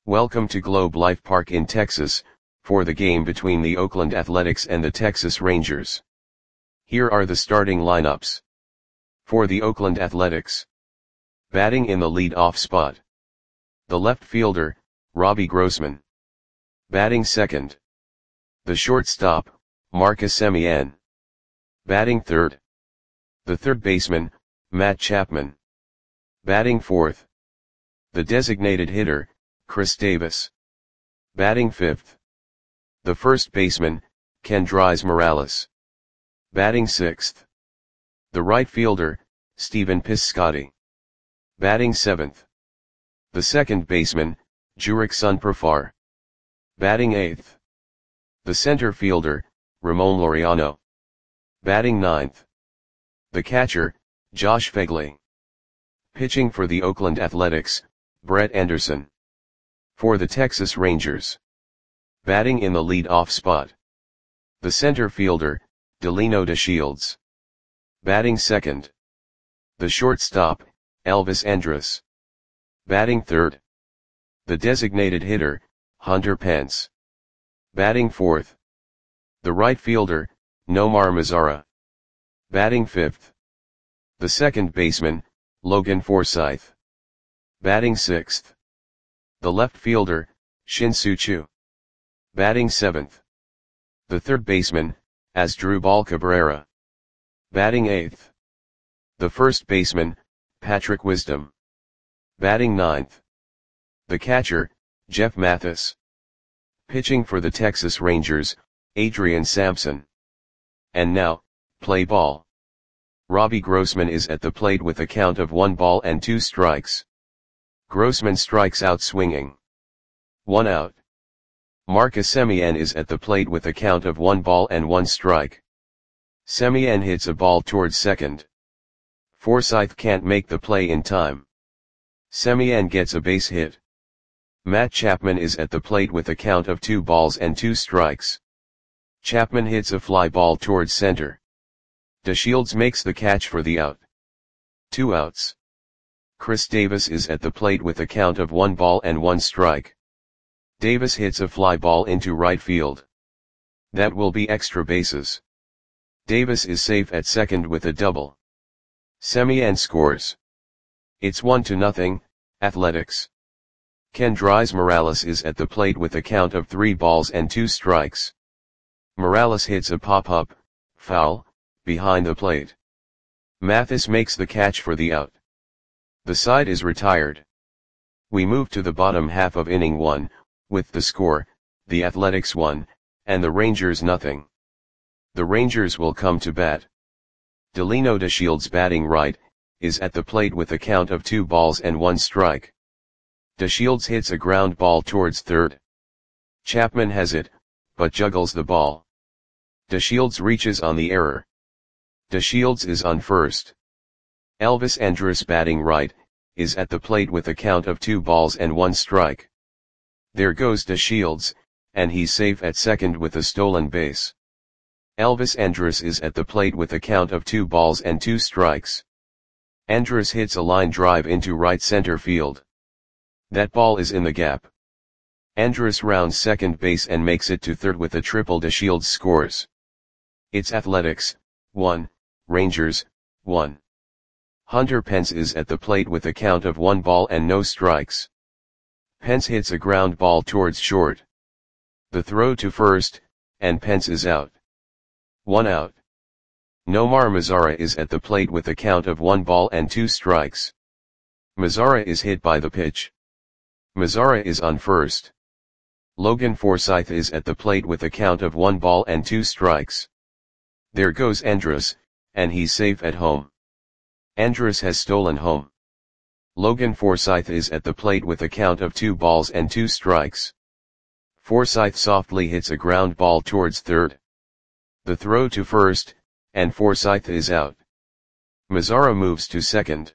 Welcome to Globe Life Park in Texas, for the game between the Oakland Athletics and the Texas Rangers. Here are the starting lineups. For the Oakland Athletics. Batting in the lead-off spot. The left fielder, Robbie Grossman. Batting second. The shortstop, Marcus Semien. Batting third. The third baseman, Matt Chapman. Batting fourth. The designated hitter, Chris Davis. Batting fifth. The first baseman, Kendrys Morales. Batting sixth. The right fielder, Stephen Piscotty. Batting seventh. The second baseman, Jurickson Profar. Batting eighth. The center fielder, Ramon Laureano. Batting ninth. The catcher, Josh Phegley. Pitching for the Oakland Athletics, Brett Anderson. For the Texas Rangers. Batting in the lead-off spot. The center fielder, Delino DeShields. Batting second. The shortstop, Elvis Andrus. Batting third. The designated hitter, Hunter Pence. Batting fourth. The right fielder, Nomar Mazara. Batting fifth. The second baseman, Logan Forsythe. Batting sixth. The left fielder, Shin-Soo Choo. Batting seventh. The third baseman, Asdrubal Cabrera. Batting eighth. The first baseman, Patrick Wisdom. Batting ninth. The catcher, Jeff Mathis. Pitching for the Texas Rangers, Adrian Sampson. And now, play ball. Robbie Grossman is at the plate with a count of 1 ball and 2 strikes. Grossman strikes out swinging. 1 out. Marcus Semien is at the plate with a count of 1 ball and 1 strike. Semien hits a ball towards second. Forsythe can't make the play in time. Semien gets a base hit. Matt Chapman is at the plate with a count of 2 balls and 2 strikes. Chapman hits a fly ball towards center. DeShields makes the catch for the out. 2 outs. Chris Davis is at the plate with a count of 1 ball and 1 strike. Davis hits a fly ball into right field. That will be extra bases. Davis is safe at second with a double. Semien scores. It's 1-0, Athletics. Kendrys Morales is at the plate with a count of 3 balls and 2 strikes. Morales hits a pop-up, foul, behind the plate. Mathis makes the catch for the out. The side is retired. We move to the bottom half of inning 1, with the score, the Athletics 1, and the Rangers 0. The Rangers will come to bat. Delino DeShields batting right, is at the plate with a count of 2 balls and 1 strike. DeShields hits a ground ball towards third. Chapman has it, but juggles the ball. DeShields reaches on the error. DeShields is on first. Elvis Andrus batting right, is at the plate with a count of 2 balls and 1 strike. There goes DeShields, and he's safe at second with a stolen base. Elvis Andrus is at the plate with a count of 2 balls and 2 strikes. Andrus hits a line drive into right center field. That ball is in the gap. Andrus rounds second base and makes it to third with a triple. DeShields scores. It's Athletics, 1, Rangers, 1. Hunter Pence is at the plate with a count of 1 ball and no strikes. Pence hits a ground ball towards short. The throw to first, and Pence is out. 1 out. Nomar Mazara is at the plate with a count of 1 ball and 2 strikes. Mazara is hit by the pitch. Mazara is on first. Logan Forsythe is at the plate with a count of 1 ball and 2 strikes. There goes Andrus, and he's safe at home. Andrus has stolen home. Logan Forsythe is at the plate with a count of 2 balls and 2 strikes. Forsythe softly hits a ground ball towards third. The throw to first, and Forsythe is out. Mazara moves to second.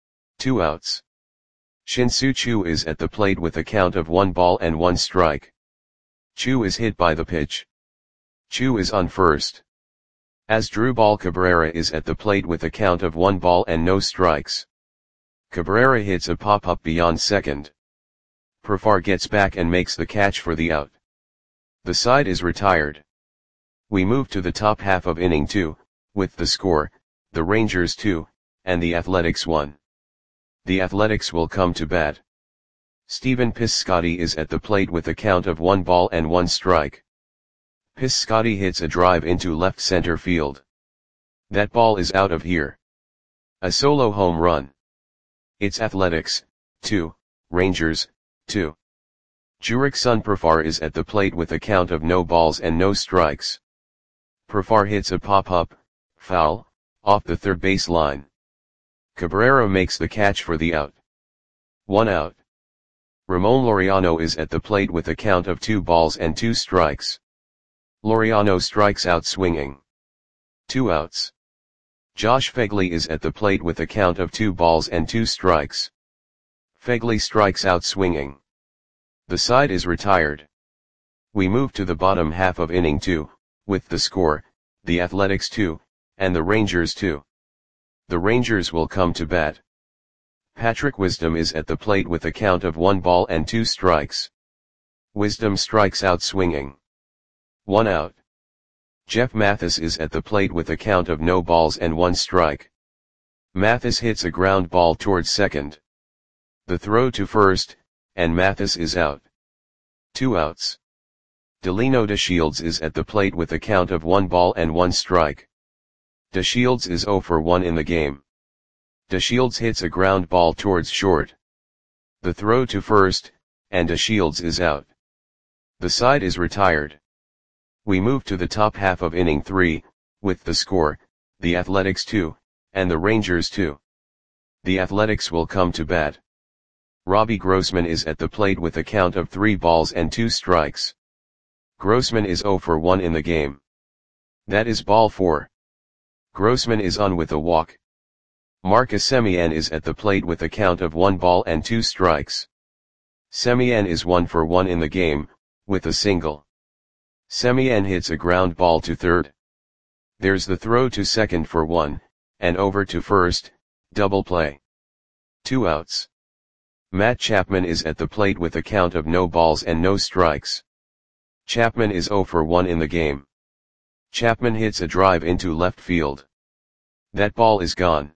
2 outs. Shin-Soo Choo is at the plate with a count of 1 ball and 1 strike. Choo is hit by the pitch. Choo is on first. Asdrubal Cabrera is at the plate with a count of 1 ball and no strikes. Cabrera hits a pop-up beyond second. Profar gets back and makes the catch for the out. The side is retired. We move to the top half of inning 2, with the score, the Rangers 2, and the Athletics 1. The Athletics will come to bat. Stephen Piscotty is at the plate with a count of 1 ball and 1 strike. Piscotty hits a drive into left center field. That ball is out of here. A solo home run. It's Athletics, 2, Rangers, 2. Jurickson Profar is at the plate with a count of no balls and no strikes. Profar hits a pop-up, foul, off the third base line. Cabrera makes the catch for the out. 1 out. Ramon Laureano is at the plate with a count of 2 balls and 2 strikes. Laureano strikes out swinging. 2 outs. Josh Phegley is at the plate with a count of 2 balls and 2 strikes. Phegley strikes out swinging. The side is retired. We move to the bottom half of inning 2, with the score, the Athletics 2, and the Rangers 2. The Rangers will come to bat. Patrick Wisdom is at the plate with a count of 1 ball and 2 strikes. Wisdom strikes out swinging. 1 out. Jeff Mathis is at the plate with a count of no balls and 1 strike. Mathis hits a ground ball towards second. The throw to first, and Mathis is out. 2 outs. Delino DeShields is at the plate with a count of 1 ball and 1 strike. DeShields is 0 for 1 in the game. DeShields hits a ground ball towards short. The throw to first, and DeShields is out. The side is retired. We move to the top half of inning 3, with the score, the Athletics 2, and the Rangers 2. The Athletics will come to bat. Robbie Grossman is at the plate with a count of 3 balls and 2 strikes. Grossman is 0 for 1 in the game. That is ball 4. Grossman is on with a walk. Marcus Semien is at the plate with a count of 1 ball and 2 strikes. Semien is 1 for 1 in the game, with a single. Semien hits a ground ball to third. There's the throw to second for 1, and over to first, double play. 2 outs. Matt Chapman is at the plate with a count of no balls and no strikes. Chapman is 0 for 1 in the game. Chapman hits a drive into left field. That ball is gone.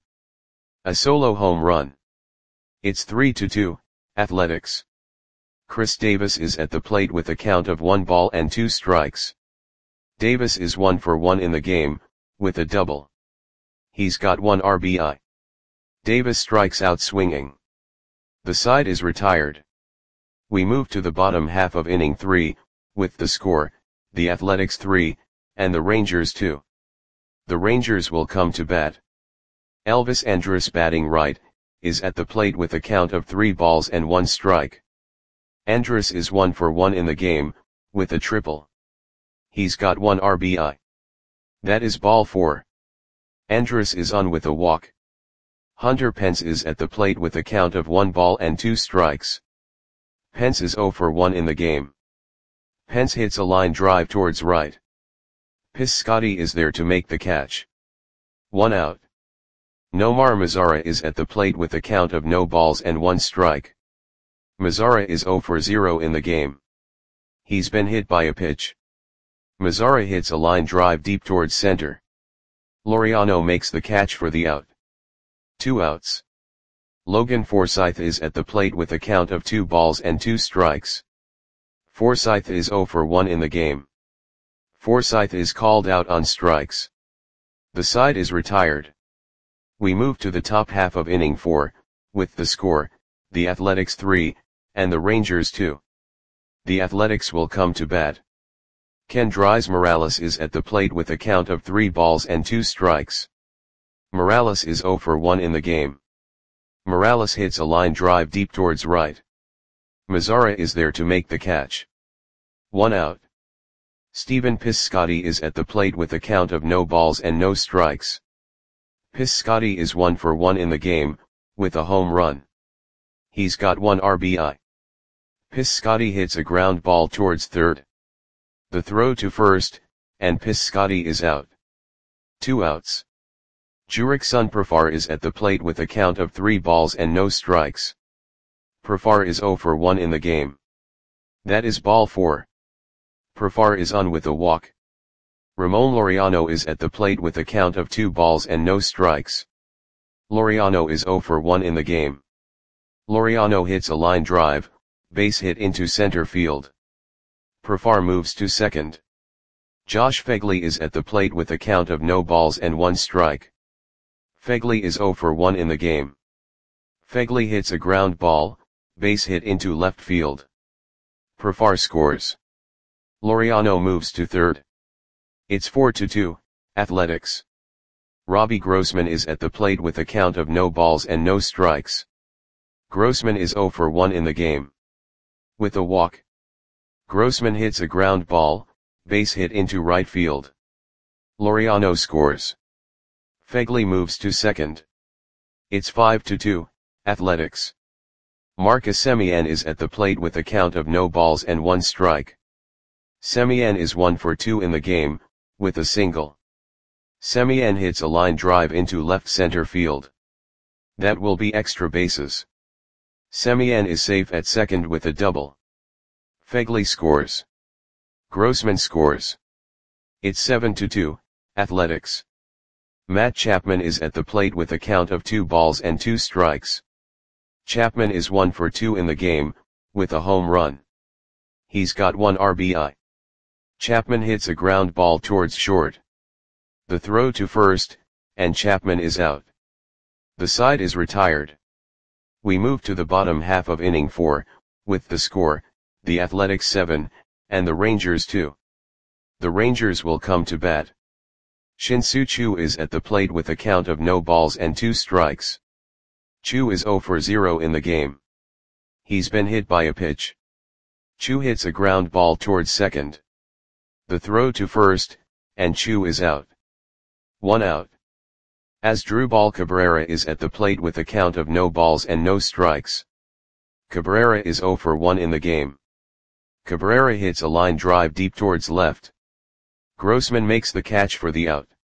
A solo home run. It's 3-2, Athletics. Chris Davis is at the plate with a count of 1 ball and 2 strikes. Davis is 1 for 1 in the game, with a double. He's got 1 RBI. Davis strikes out swinging. The side is retired. We move to the bottom half of inning 3, with the score, the Athletics 3, and the Rangers 2. The Rangers will come to bat. Elvis Andrus batting right, is at the plate with a count of 3 balls and 1 strike. Andrus is 1 for 1 in the game, with a triple. He's got 1 RBI. That is ball 4. Andrus is on with a walk. Hunter Pence is at the plate with a count of 1 ball and 2 strikes. Pence is 0 for 1 in the game. Pence hits a line drive towards right. Piscotty is there to make the catch. 1 out. Nomar Mazara is at the plate with a count of no balls and 1 strike. Mazara is 0 for 0 in the game. He's been hit by a pitch. Mazara hits a line drive deep towards center. Laureano makes the catch for the out. 2 outs. Logan Forsythe is at the plate with a count of 2 balls and 2 strikes. Forsythe is 0 for 1 in the game. Forsythe is called out on strikes. The side is retired. We move to the top half of inning 4, with the score, the Athletics 3, and the Rangers 2. The Athletics will come to bat. Kendrys Morales is at the plate with a count of 3 balls and 2 strikes. Morales is 0 for 1 in the game. Morales hits a line drive deep towards right. Mazara is there to make the catch. 1 out. Stephen Piscotty is at the plate with a count of no balls and no strikes. Piscotty is 1 for 1 in the game, with a home run. He's got 1 RBI. Piscotty hits a ground ball towards third. The throw to first, and Piscotty is out. 2 outs. Jurickson Profar is at the plate with a count of 3 balls and no strikes. Profar is 0 for 1 in the game. That is ball 4. Profar is on with a walk. Ramon Laureano is at the plate with a count of 2 balls and no strikes. Laureano is 0 for 1 in the game. Laureano hits a line drive, base hit into center field. Profar moves to second. Josh Phegley is at the plate with a count of no balls and 1 strike. Phegley is 0 for 1 in the game. Phegley hits a ground ball, base hit into left field. Profar scores. Laureano moves to third. It's 4-2, Athletics. Robbie Grossman is at the plate with a count of no balls and no strikes. Grossman is 0 for 1 in the game. With a walk. Grossman hits a ground ball, base hit into right field. Laureano scores. Phegley moves to second. It's 5-2, Athletics. Marcus Semien is at the plate with a count of no balls and 1 strike. Semien is 1 for 2 in the game, with a single. Semien hits a line drive into left center field. That will be extra bases. Semien is safe at second with a double. Phegley scores. Grossman scores. It's 7-2, Athletics. Matt Chapman is at the plate with a count of 2 balls and 2 strikes. Chapman is 1 for 2 in the game, with a home run. He's got 1 RBI. Chapman hits a ground ball towards short. The throw to first, and Chapman is out. The side is retired. We move to the bottom half of inning 4, with the score, the Athletics 7, and the Rangers 2. The Rangers will come to bat. Shin-Soo Choo is at the plate with a count of no balls and 2 strikes. Choo is 0 for 0 in the game. He's been hit by a pitch. Choo hits a ground ball towards second. The throw to first, and Choo is out. 1 out. Asdrubal Cabrera is at the plate with a count of no balls and no strikes. Cabrera is 0 for 1 in the game. Cabrera hits a line drive deep towards left. Grossman makes the catch for the out.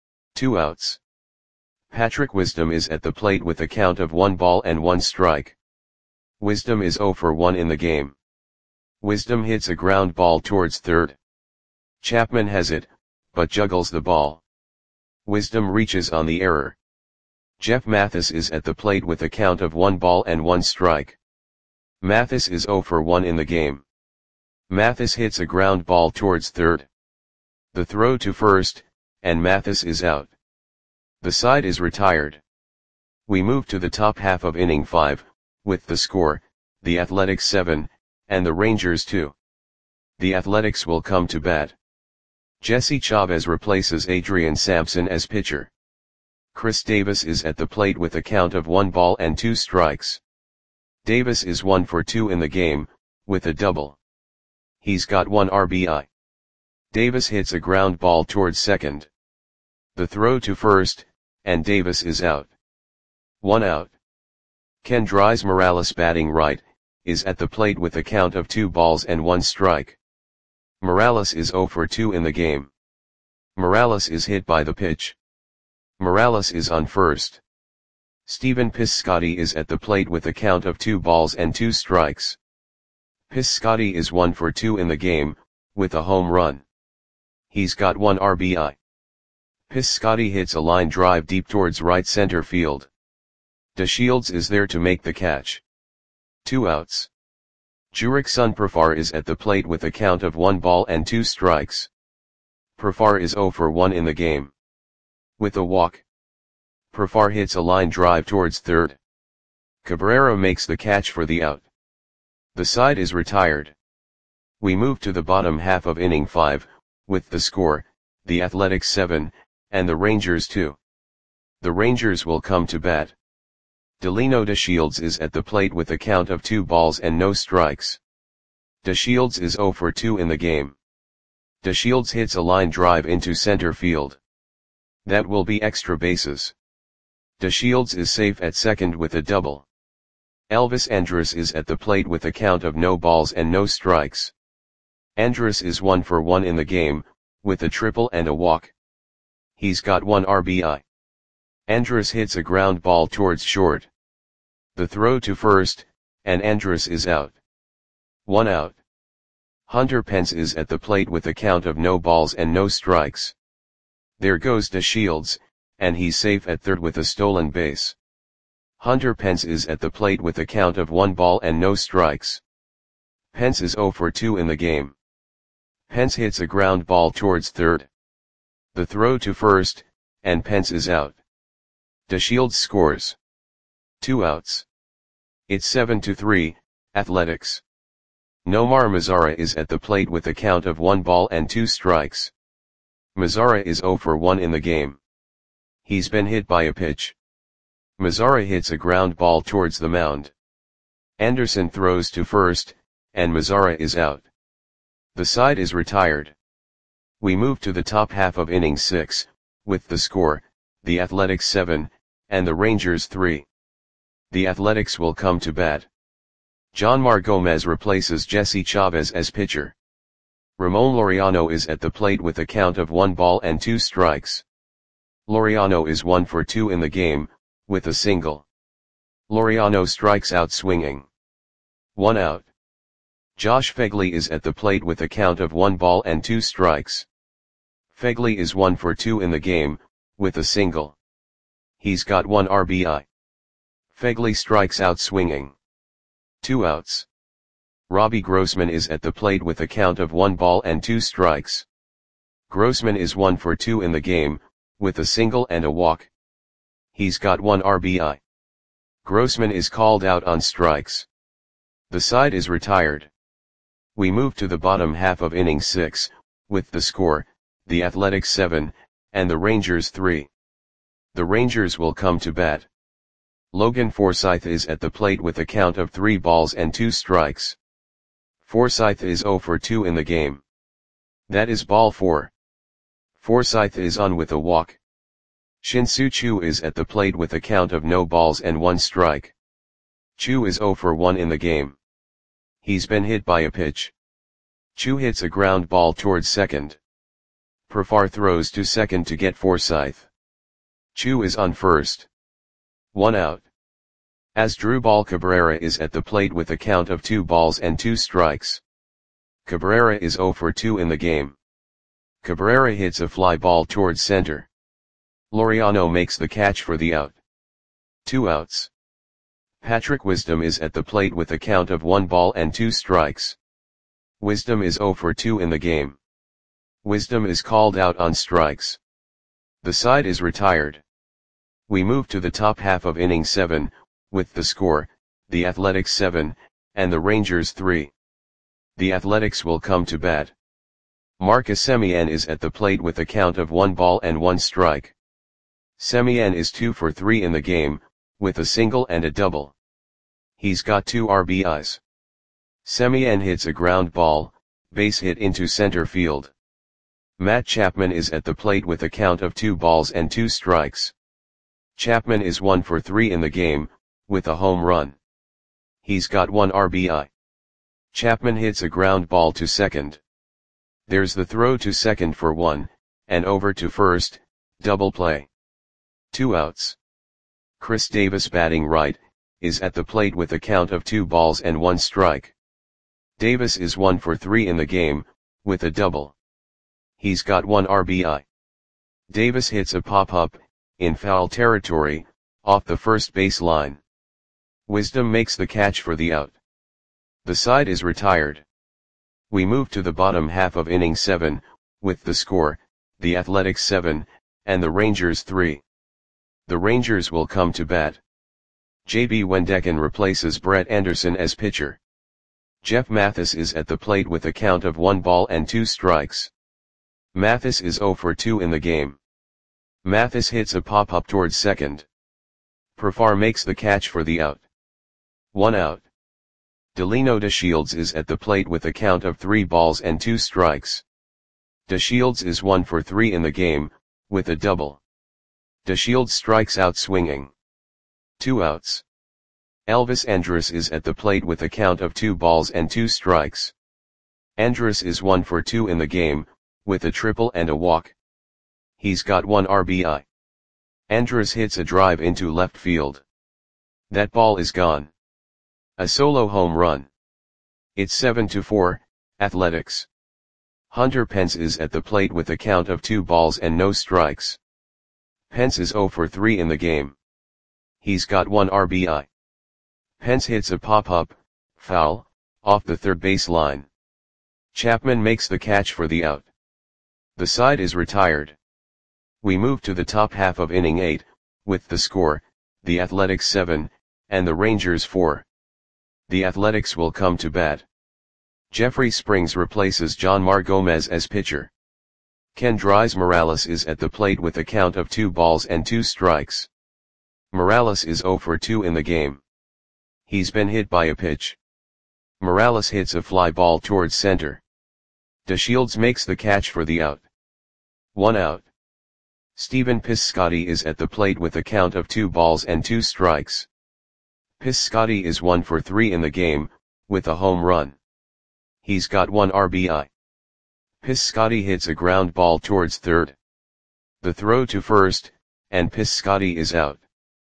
2 outs. Patrick Wisdom is at the plate with a count of 1 ball and 1 strike. Wisdom is 0 for 1 in the game. Wisdom hits a ground ball towards third. Chapman has it, but juggles the ball. Wisdom reaches on the error. Jeff Mathis is at the plate with a count of 1 ball and 1 strike. Mathis is 0 for 1 in the game. Mathis hits a ground ball towards third. The throw to first, and Mathis is out. The side is retired. We move to the top half of inning 5, with the score, the Athletics 7, and the Rangers 2. The Athletics will come to bat. Jesse Chavez replaces Adrian Sampson as pitcher. Chris Davis is at the plate with a count of 1 ball and 2 strikes. Davis is 1 for 2 in the game, with a double. He's got 1 RBI. Davis hits a ground ball towards second. The throw to first, and Davis is out. 1 out. Kendrys Morales, batting right, is at the plate with a count of 2 balls and 1 strike. Morales is 0 for 2 in the game. Morales is hit by the pitch. Morales is on first. Stephen Piscotty is at the plate with a count of 2 balls and 2 strikes. Piscotty is 1 for 2 in the game, with a home run. He's got 1 RBI. Piscotty hits a line drive deep towards right center field. DeShields is there to make the catch. 2 outs. Jurickson Profar is at the plate with a count of 1 ball and 2 strikes. Profar is 0 for 1 in the game. With a walk. Profar hits a line drive towards third. Cabrera makes the catch for the out. The side is retired. We move to the bottom half of inning 5, with the score, the Athletics 7, and the Rangers 2. The Rangers will come to bat. Delino DeShields is at the plate with a count of 2 balls and no strikes. DeShields is 0 for 2 in the game. DeShields hits a line drive into center field. That will be extra bases. DeShields is safe at second with a double. Elvis Andrus is at the plate with a count of no balls and no strikes. Andrus is 1 for 1 in the game, with a triple and a walk. He's got 1 RBI. Andrus hits a ground ball towards short. The throw to first, and Andrus is out. 1 out. Hunter Pence is at the plate with a count of no balls and no strikes. There goes DeShields, and he's safe at third with a stolen base. Hunter Pence is at the plate with a count of 1 ball and no strikes. Pence is 0 for 2 in the game. Pence hits a ground ball towards third. The throw to first, and Pence is out. DeShields scores. 2 outs. It's 7-3, Athletics. Nomar Mazara is at the plate with a count of 1 ball and 2 strikes. Mazara is 0 for 1 in the game. He's been hit by a pitch. Mazara hits a ground ball towards the mound. Anderson throws to first, and Mazara is out. The side is retired. We move to the top half of inning 6, with the score, the Athletics 7, and the Rangers 3. The Athletics will come to bat. Jonmar Gomez replaces Jesse Chavez as pitcher. Ramon Laureano is at the plate with a count of 1 ball and 2 strikes. Laureano is 1 for 2 in the game, with a single. Laureano strikes out swinging. 1 out. Josh Phegley is at the plate with a count of 1 ball and 2 strikes. Phegley is 1 for 2 in the game, with a single. He's got 1 RBI. Phegley strikes out swinging. 2 outs. Robbie Grossman is at the plate with a count of 1 ball and 2 strikes. Grossman is 1 for 2 in the game, with a single and a walk. He's got 1 RBI. Grossman is called out on strikes. The side is retired. We move to the bottom half of inning 6, with the score, the Athletics 7, and the Rangers 3. The Rangers will come to bat. Logan Forsythe is at the plate with a count of 3 balls and 2 strikes. Forsythe is 0 for 2 in the game. That is ball 4. Forsythe is on with a walk. Shin-Soo Choo is at the plate with a count of no balls and 1 strike. Choo is 0 for 1 in the game. He's been hit by a pitch. Choo hits a ground ball towards second. Profar throws to second to get Forsythe. Choo is on first. 1 out. Asdrubal Cabrera is at the plate with a count of 2 balls and 2 strikes. Cabrera is 0 for 2 in the game. Cabrera hits a fly ball towards center. Laureano makes the catch for the out. 2 outs. Patrick Wisdom is at the plate with a count of 1 ball and 2 strikes. Wisdom is 0 for 2 in the game. Wisdom is called out on strikes. The side is retired. We move to the top half of inning 7, with the score, the Athletics 7, and the Rangers 3. The Athletics will come to bat. Marcus Semien is at the plate with a count of 1 ball and 1 strike. Semien is 2 for 3 in the game, with a single and a double. He's got 2 RBIs. Semien hits a ground ball, base hit into center field. Matt Chapman is at the plate with a count of 2 balls and 2 strikes. Chapman is 1 for 3 in the game, with a home run. He's got 1 RBI. Chapman hits a ground ball to second. There's the throw to second for 1, and over to first, double play. 2 outs. Chris Davis batting right, is at the plate with a count of 2 balls and 1 strike. Davis is 1 for 3 in the game, with a double. He's got 1 RBI. Davis hits a pop-up, in foul territory, off the first base line. Wisdom makes the catch for the out. The side is retired. We move to the bottom half of inning 7, with the score, the Athletics 7, and the Rangers 3. The Rangers will come to bat. J.B. Wendecken replaces Brett Anderson as pitcher. Jeff Mathis is at the plate with a count of 1 ball and 2 strikes. Mathis is 0 for 2 in the game. Mathis hits a pop-up towards second. Profar makes the catch for the out. 1 out. Delino DeShields is at the plate with a count of 3 balls and 2 strikes. DeShields is 1 for 3 in the game, with a double. DeShields strikes out swinging. 2 outs. Elvis Andrus is at the plate with a count of 2 balls and 2 strikes. Andrus is 1 for 2 in the game, with a triple and a walk. He's got 1 RBI. Andrus hits a drive into left field. That ball is gone. A solo home run. It's 7-4, Athletics. Hunter Pence is at the plate with a count of 2 balls and no strikes. Pence is 0 for 3 in the game. He's got 1 RBI. Pence hits a pop-up, foul, off the third base line. Chapman makes the catch for the out. The side is retired. We move to the top half of inning 8, with the score, the Athletics 7, and the Rangers 4. The Athletics will come to bat. Jeffrey Springs replaces Jonmar Gomez as pitcher. Kendrys Morales is at the plate with a count of 2 balls and 2 strikes. Morales is 0 for 2 in the game. He's been hit by a pitch. Morales hits a fly ball towards center. DeShields makes the catch for the out. 1 out. Stephen Piscotty is at the plate with a count of 2 balls and 2 strikes. Piscotty is 1 for 3 in the game, with a home run. He's got 1 RBI. Piscotty hits a ground ball towards third. The throw to first, and Piscotty is out.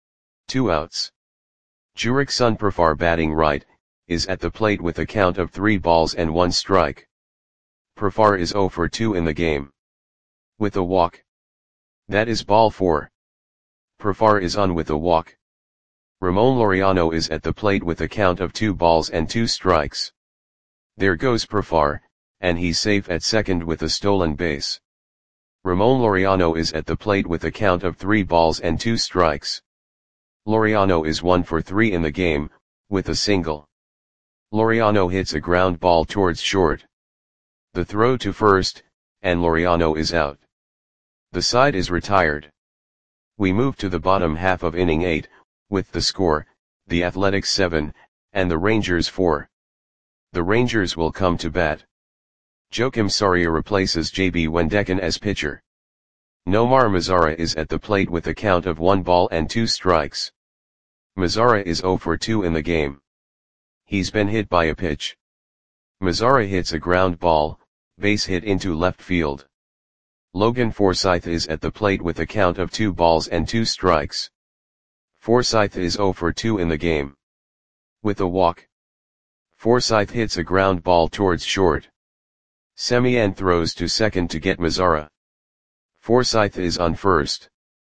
2 outs. Jurickson Profar, batting right, is at the plate with a count of 3 balls and 1 strike. Profar is 0 for 2 in the game. With a walk. That is ball 4. Profar is on with a walk. Ramon Laureano is at the plate with a count of 2 balls and 2 strikes. There goes Profar, and he's safe at second with a stolen base. Ramon Laureano is at the plate with a count of 3 balls and 2 strikes. Laureano is 1 for 3 in the game, with a single. Laureano hits a ground ball towards short. The throw to first, and Laureano is out. The side is retired. We move to the bottom half of inning 8, with the score, the Athletics 7, and the Rangers 4. The Rangers will come to bat. Joakim Soria replaces JB Wendekin as pitcher. Nomar Mazara is at the plate with a count of 1 ball and 2 strikes. Mazara is 0 for 2 in the game. He's been hit by a pitch. Mazara hits a ground ball, base hit into left field. Logan Forsythe is at the plate with a count of 2 balls and 2 strikes. Forsythe is 0 for 2 in the game. With a walk. Forsythe hits a ground ball towards short. Semien throws to second to get Mazara. Forsythe is on first.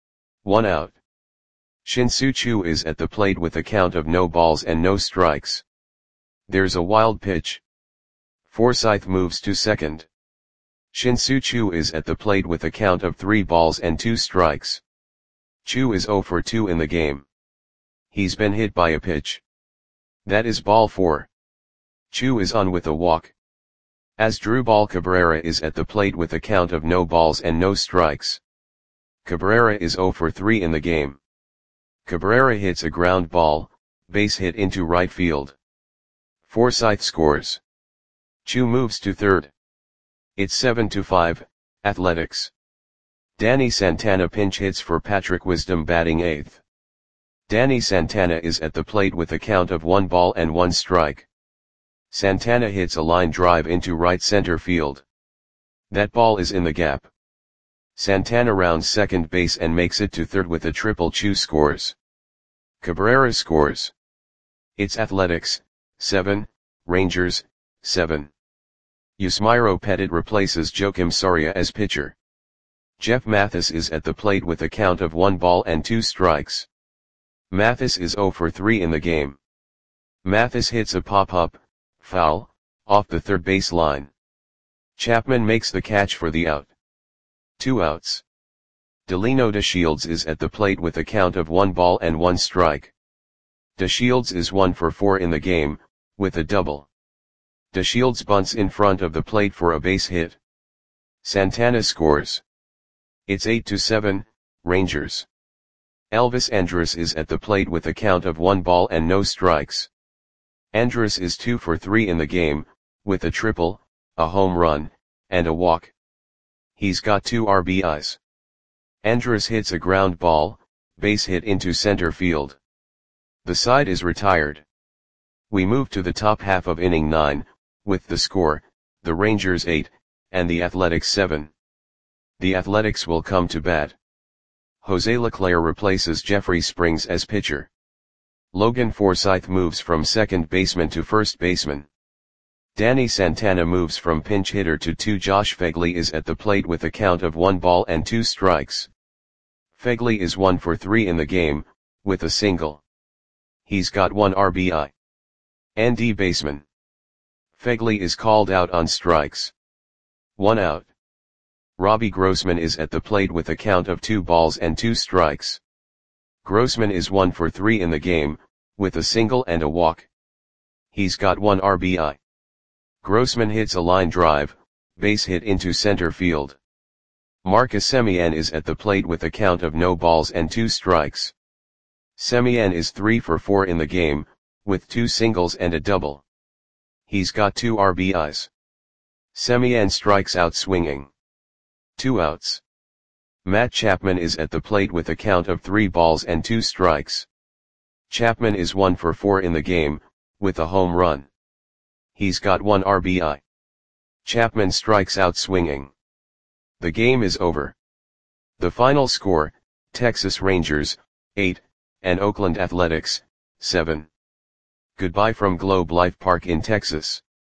1 out. Shin-Soo Choo is at the plate with a count of no balls and no strikes. There's a wild pitch. Forsythe moves to second. Shin-Soo Choo is at the plate with a count of 3 balls and 2 strikes. Choo is 0 for 2 in the game. He's been hit by a pitch. That is ball 4. Choo is on with a walk. Asdrubal Cabrera is at the plate with a count of no balls and no strikes. Cabrera is 0 for 3 in the game. Cabrera hits a ground ball, base hit into right field. Forsythe scores. Choo moves to third. It's 7-5, Athletics. Danny Santana pinch hits for Patrick Wisdom, batting 8th. Danny Santana is at the plate with a count of 1 ball and 1 strike. Santana hits a line drive into right center field. That ball is in the gap. Santana rounds second base and makes it to third with a triple. Choo scores. Cabrera scores. It's Athletics, 7, Rangers, 7. Yusmeiro Petit replaces Joakim Soria as pitcher. Jeff Mathis is at the plate with a count of 1 ball and 2 strikes. Mathis is 0 for 3 in the game. Mathis hits a pop-up, foul, off the third base line. Chapman makes the catch for the out. 2 outs. Delino DeShields is at the plate with a count of 1 ball and 1 strike. DeShields is 1 for 4 in the game, with a double. DeShields bunts in front of the plate for a base hit. Santana scores. It's 8-7, Rangers. Elvis Andrus is at the plate with a count of 1 ball and no strikes. Andrus is 2 for 3 in the game, with a triple, a home run, and a walk. He's got 2 RBIs. Andrus hits a ground ball, base hit into center field. The side is retired. We move to the top half of inning 9, with the score, the Rangers 8, and the Athletics 7. The Athletics will come to bat. Jose Leclerc replaces Jeffrey Springs as pitcher. Logan Forsythe moves from second baseman to first baseman. Danny Santana moves from pinch hitter to 2. Josh Phegley is at the plate with a count of 1 ball and 2 strikes. Phegley is 1 for 3 in the game, with a single. He's got 1 RBI. ND baseman. Phegley is called out on strikes. 1 out. Robbie Grossman is at the plate with a count of 2 balls and 2 strikes. Grossman is 1 for 3 in the game, with a single and a walk. He's got 1 RBI. Grossman hits a line drive, base hit into center field. Marcus Semien is at the plate with a count of no balls and 2 strikes. Semien is 3 for 4 in the game, with 2 singles and a double. He's got 2 RBIs. Semien strikes out swinging. 2 outs. Matt Chapman is at the plate with a count of 3 balls and 2 strikes. Chapman is 1 for 4 in the game, with a home run. He's got 1 RBI. Chapman strikes out swinging. The game is over. The final score, Texas Rangers, 8, and Oakland Athletics, 7. Goodbye from Globe Life Park in Texas.